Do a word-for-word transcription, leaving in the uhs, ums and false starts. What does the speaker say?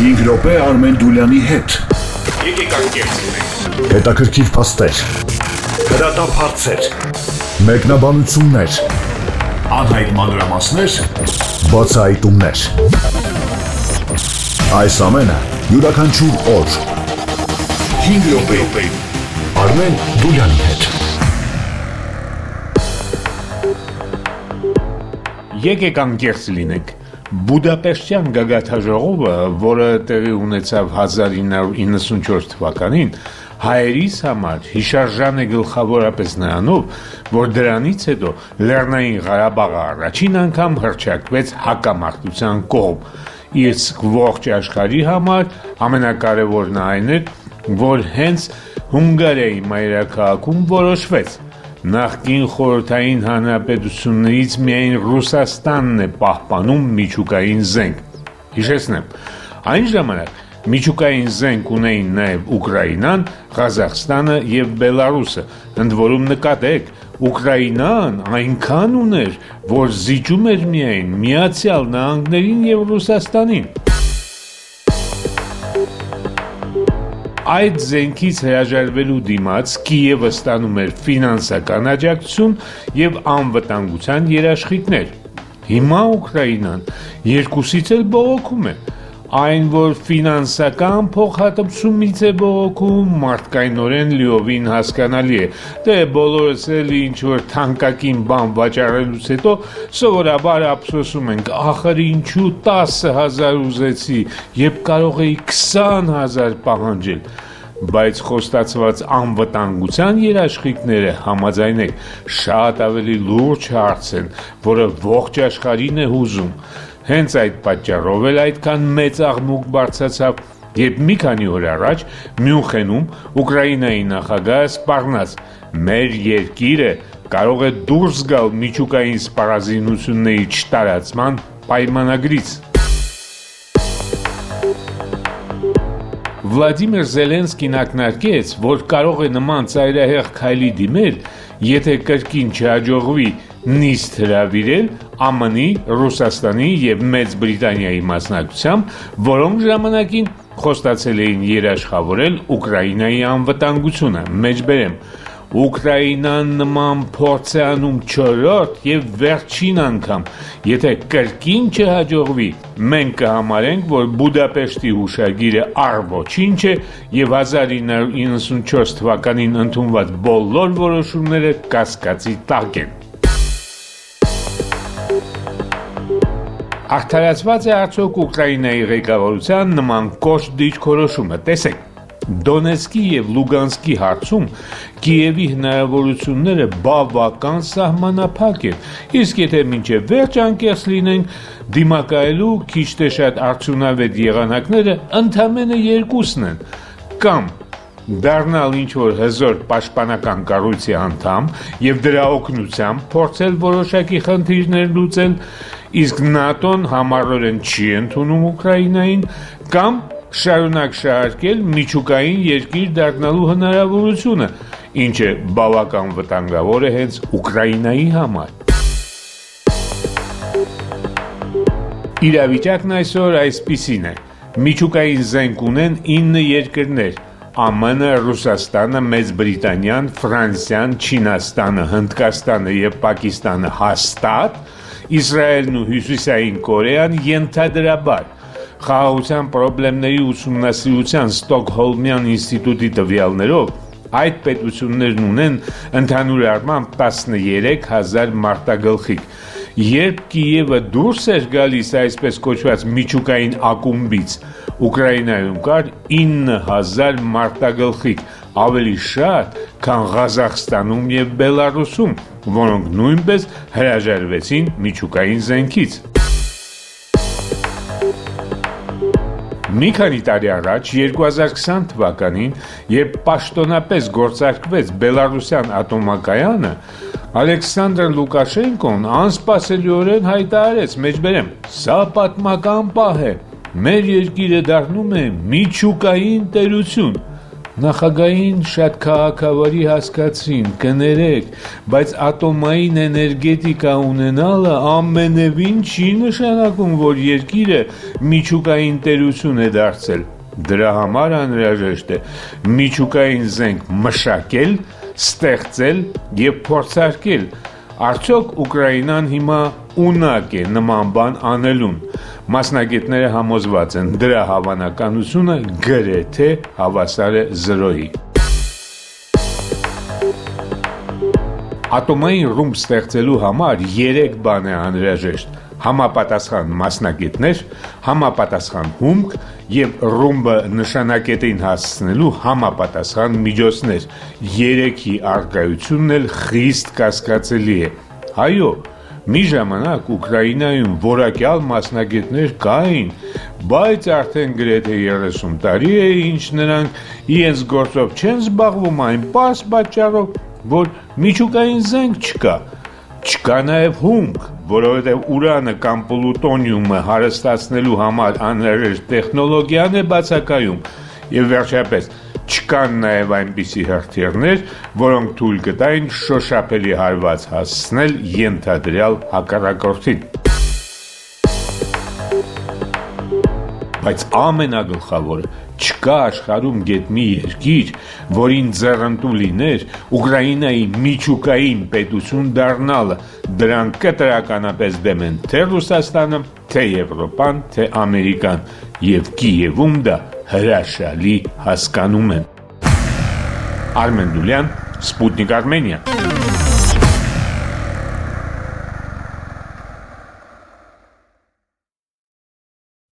հինգ րոպե Արմեն Դուլյանի հետ։ Եկեք անկեղծենք։ Հետաքրքիր փաստեր, հրատապ հարցեր, մեկնաբանություններ, անհայտ մանրամասներ, բացահայտումներ։ Այս ամենը յուրաքանչյուր օր հինգ րոպե Արմեն Դուլյանի հետ։ Եկեք անկեղծ լինենք։ Բուդապեշտյան գագաթաժողովը, որը տեղի ունեցավ հազար ինը հարյուր իննսունչորս թվականին, հայերիս համար հիշարժան է գլխավորապես նրանով, որ դրանից հետո Լեռնային Ղարաբաղը առաջին անգամ հռչակվեց հակամարտության կողմ։ Իսկ ողջ աշխարհի համար ամենակարևորն այն էր, որ հենց Հունգարիայի մայրաքաղաքում որոշվեց. նախկին խորհրդային հանրապետություններից միայն Ռուսաստանն է պահպանում միջուկային զենք։ Հիշեցնեմ, այն ժամանակ միջուկային զենք ունեին նաև Ուկրաինան, Ղազախստանը և Բելարուսը, ընդ որում նկատեք, Ուկրաինան այնքան ուներ, որ զիջում էր միայն Միացյալ Նահանգներին և Ռուսաստանին։ Այդ զենքից հրաժարվելու դիմաց Կիևը ստանում էր ֆինանսական աջակցություն և անվտանգության երաշխիքներ։ Հիմա Ուկրաինան երկուսից էլ բողոքում է։ Այն, որ ֆինանսական փոխհատուցումից է բողոքում, մարդկայնորեն լիովին հասկանալի է։ Դե բոլորս էլ ինչ-որ թանկագին բան վաճառելուց հետո սովորաբար ափսոսում ենք, ախր ինչու տասը հազար ուզեցի, երբ կարող էի քսան հազար պահանջել։ Բայց խոստացված անվտանգության երաշխիքները, համաձայնեք, շատ ավելի լուրջ հարց են, որը ողջ աշխարհին է հուզում։ Հենց այդ պատճառով էլ այդքան մեծ աղմուկ բարձրացավ, երբ մի քանի օր առաջ Մյունխենում Ուկրաինայի նախագահը սպառնաց. մեր երկիրը կարող է դուրս գալ միջուկային սպառազինությունների չտարածման պայմանագրից։ Վլադիմիր Զելենսկին ակնարկեց, որ կարող է նման ծայրահեղ քայլի դիմել, եթե կրկին չհաջողվի նիստ հրավիրել ԱՄՆ, Ռուսաստանի և Մեծ Բրիտանիայի մասնակցությամբ, որոնք ժամանակին խոստացել էին երաշխավորել Ուկրաինայի անվտանգությունը։ Մեջբերեմ, Ուկրաինան նման փորձ է անում չորրորդ և վերջին անգամ, եթե կրկին չհաջողվի, մենք կհամարենք, որ Բուդապեշտի հուշագիրը առ ոչինչ է և հազար ինը հարյուր իննսունչորս թվականին ընդունված բոլոր որոշումները կասկածի տակ են։ Արդարացված է արդյոք Ուկրաինայի ղեկավարության նման կոշտ դիրքորոշումը։ Տեսեք, Դոնեցկի և Լուգանսկի հարցում Կիևի հնարավորությունները բավական սահմանափակ են, իսկ եթե մինչև վերջ անկեղծ լինենք, դիմակայելու քիչ թե շատ արդյունավետ եղանակները ընդամենը երկուսն են, կամ դառնալ ինչ-որ հզոր պաշտպանական կառույցի անդամ և դրա օգնությամբ փորձել որոշակի խնդիրներ լուծել, իսկ ՆԱՏՕ-ն համառորեն չի ընդունում Ուկրաինային, կամ շարունակ շահարկել միջուկային երկիր դառնալու հնարավորությունը, ինչը բավական վտանգավոր է հենց Ուկրաինայի համար։ Իրավիճակն այսօր այսպիսին է. միջուկային զենք ունեն ինը երկրներ՝ ԱՄՆ, Ռուսաստանը, Մեծ Բրիտանիան, Ֆրանսիան, Չինաստանը, Հնդկաստանը և Պակիստանը հաստատ, Իսրայելն ու Հյուսիսային Կորեան ենթադրաբար։ Խաղաղության պրոբլեմների ուսումնասիրության Ստոկհոլմյան ինստիտուտի տվյալներով այդ պետություններն ունեն ընդհանուր առմամբ տասներեք հազար մարտագլխիկ։ Երբ Կիևը դուրս էր գալիս այսպես կոչված միջուկային ակումբից, Ուկրաինայում կար ինը հազար մարտագլխիկ, ավելի շատ, քան Ղազախստանում և Բելարուսում, որոնք նույնպես հրաժարվեցին միջուկային զենքից։ Մի քանի տարի առաջ, երկու հազար քսան թվականին, երբ պաշտոնապես գործարկվեց Բելարուսյան ատոմակայանը, Ալեքսանդր Լուկաշենկոն անսպասելիորեն հայտարարեց, մեջբերեմ, սա պատմական պահ է, մեր երկիրը դառնում է միջուկային տերություն։ Նախագահին շատ քաղաքավարի հասկացրին, կներեք, բայց ատոմային էներգետիկա ունենալը ամենևին չի նշանակում, որ երկիրը միջուկային տերություն է դարձել։ Դրա համար անհրաժեշտ է միջուկային զենք մշակել, ստեղծել եւ փորձարկել։ Արդյոք Ուկրաինան հիմա ունակ է նման բան անելուն։ Մասնագետները համոզված են, դրա հավանականությունը գրեթե հավասար է զրոյի։ Ատոմային ռումբ ստեղծելու համար երեք բան է անհրաժեշտ՝ համապատասխան մասնագետներ, համապատասխան հումք եւ ռումբը նշանակետին հասցնելու համապատասխան միջոցներ։ Երեքի առկայությունն էլ խիստ կասկածելի է։ Այո, մի ժամանակ Ուկրաինայում որակյալ մասնագետներ կային, բայց արդեն գրեթե երեսուն տարի է, ինչ նրանք իրենց գործով չեն զբաղվում այն պարզ պատճառով, որ միջուկային զենք չկա։ Չկա նաև հումք, որովհետև ուրանը կամ պլուտոնիումը հարստացնելու համար անհրաժեշտ տեխնոլոգիան է բացակայում, եւ վերջապես չկան նաև այնպիսի հրթիռներ, որոնք թույլ կտային շոշափելի հարված հասցնել ենթադրյալ հակառակորդին։ Բայց ամենագլխավորը, չկա աշխարհում գետ մի երկիր, որին ձեռնտու լիներ Ուկրաինայի միջուկային պետություն դառնալը։ Դրան կտրականապես դեմ են թե Ռուսաստանը, թե Եվրոպան, թե Ամերիկան, եւ Կիևում դա հրաշալի հասկանում են։ Արմեն Դուլյան, Սպուտնիկ Արմենիա։